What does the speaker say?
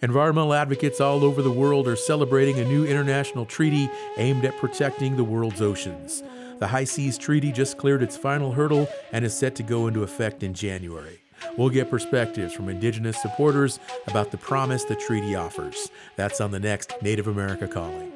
Environmental advocates all over the world are celebrating a new international treaty aimed at protecting the world's oceans. The High Seas Treaty just cleared its final hurdle and is set to go into effect in January. We'll get perspectives from Indigenous supporters about the promise the treaty offers. That's on the next Native America Calling.